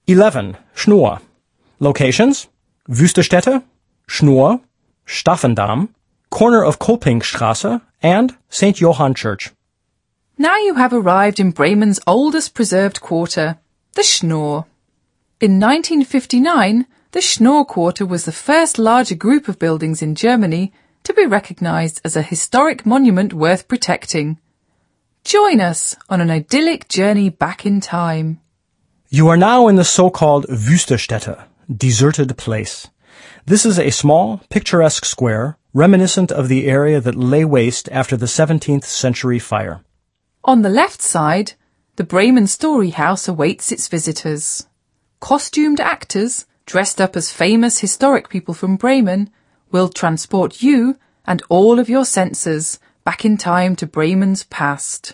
11. Schnoor. Locations: Wüstestätte, Schnoor, Staffendam, corner of Kolpingsstraße, and St. Johann Church. Now you have arrived in Bremen's oldest preserved quarter, the Schnoor. In 1959, the Schnoor Quarter was the first larger group of buildings in Germany to be recognised as a historic monument worth protecting. Join us on an idyllic journey back in time. You are now in the so-called Wüstestätte, deserted place. This is a small, picturesque square, reminiscent of the area that lay waste after the 17th century fire. On the left side, the Bremen Story House awaits its visitors. Costumed actors, dressed up as famous historic people from Bremen, will transport you and all of your senses back in time to Bremen's past.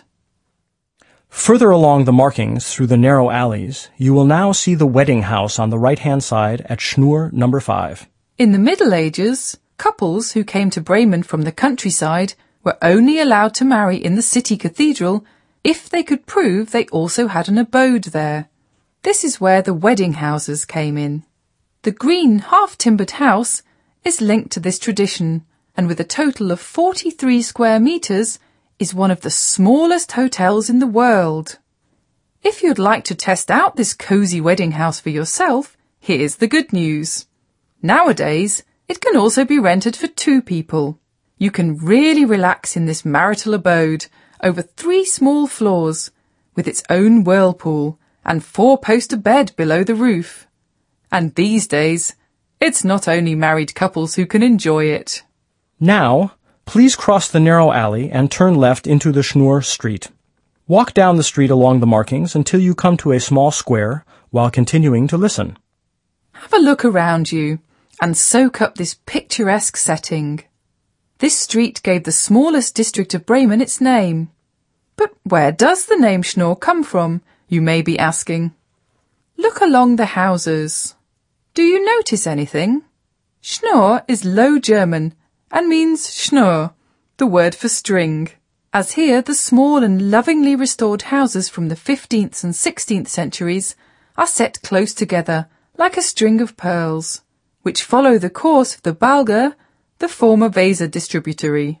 Further along the markings through the narrow alleys, you will now see the wedding house on the right-hand side at Schnoor number 5. In the Middle Ages, couples who came to Bremen from the countryside were only allowed to marry in the city cathedral if they could prove they also had an abode there. This is where the wedding houses came in. The green half-timbered house is linked to this tradition, and with a total of 43 square metres, is one of the smallest hotels in the world. If you'd like to test out this cosy wedding house for yourself, here's the good news. Nowadays, it can also be rented for 2 people. You can really relax in this marital abode over 3 small floors, with its own whirlpool and 4-poster bed below the roof. And these days, it's not only married couples who can enjoy it. Now, please cross the narrow alley and turn left into the Schnoor Street. Walk down the street along the markings until you come to a small square while continuing to listen. Have a look around you and soak up this picturesque setting. This street gave the smallest district of Bremen its name. But where does the name Schnoor come from, you may be asking? Look along the houses. Do you notice anything? Schnoor is Low German and means Schnur, the word for string, as here the small and lovingly restored houses from the 15th and 16th centuries are set close together like a string of pearls, which follow the course of the Balger, the former Weser distributary.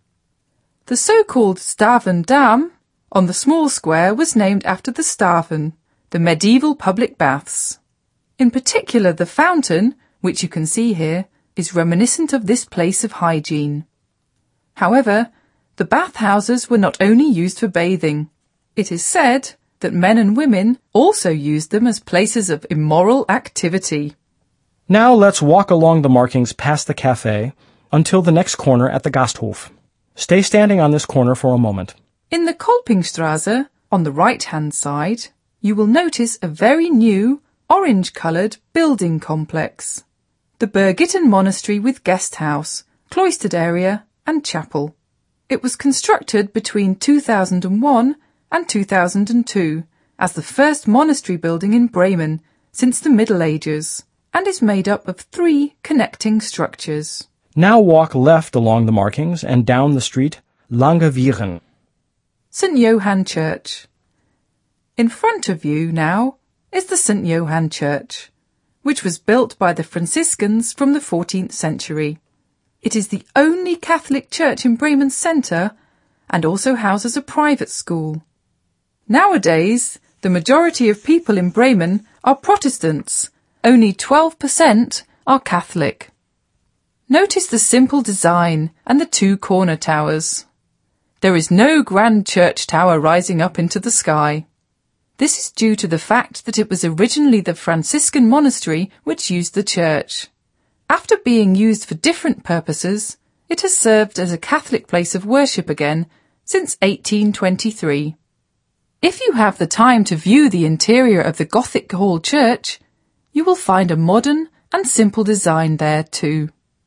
The so-called Stavendam on the small square was named after the Staven, the medieval public baths. In particular, the fountain, which you can see here, is reminiscent of this place of hygiene. However, the bathhouses were not only used for bathing. It is said that men and women also used them as places of immoral activity. Now let's walk along the markings past the cafe until the next corner at the Gasthof. Stay standing on this corner for a moment. In the Kolpingsstraße, on the right-hand side, you will notice a very new, orange-coloured building complex. The Birgitten Monastery with guest house, cloistered area and chapel. It was constructed between 2001 and 2002 as the first monastery building in Bremen since the Middle Ages and is made up of 3 connecting structures. Now walk left along the markings and down the street Langewieren. St. Johann Church. In front of you now is the St. Johann Church, which was built by the Franciscans from the 14th century. It is the only Catholic church in Bremen's centre and also houses a private school. Nowadays, the majority of people in Bremen are Protestants. Only 12% are Catholic. Notice the simple design and the 2 corner towers. There is no grand church tower rising up into the sky. This is due to the fact that it was originally the Franciscan monastery which used the church. After being used for different purposes, it has served as a Catholic place of worship again since 1823. If you have the time to view the interior of the Gothic Hall Church, you will find a modern and simple design there too.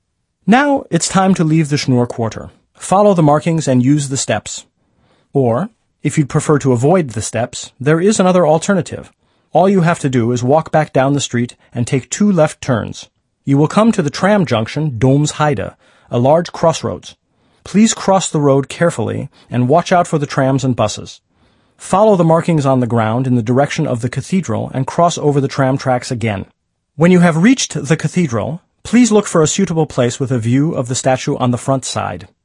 Now it's time to leave the Schnoor Quarter. Follow the markings and use the steps. Or, if you'd prefer to avoid the steps, there is another alternative. All you have to do is walk back down the street and take 2 left turns. You will come to the tram junction Domsheide, a large crossroads. Please cross the road carefully and watch out for the trams and buses. Follow the markings on the ground in the direction of the cathedral and cross over the tram tracks again. When you have reached the cathedral, please look for a suitable place with a view of the statue on the front side.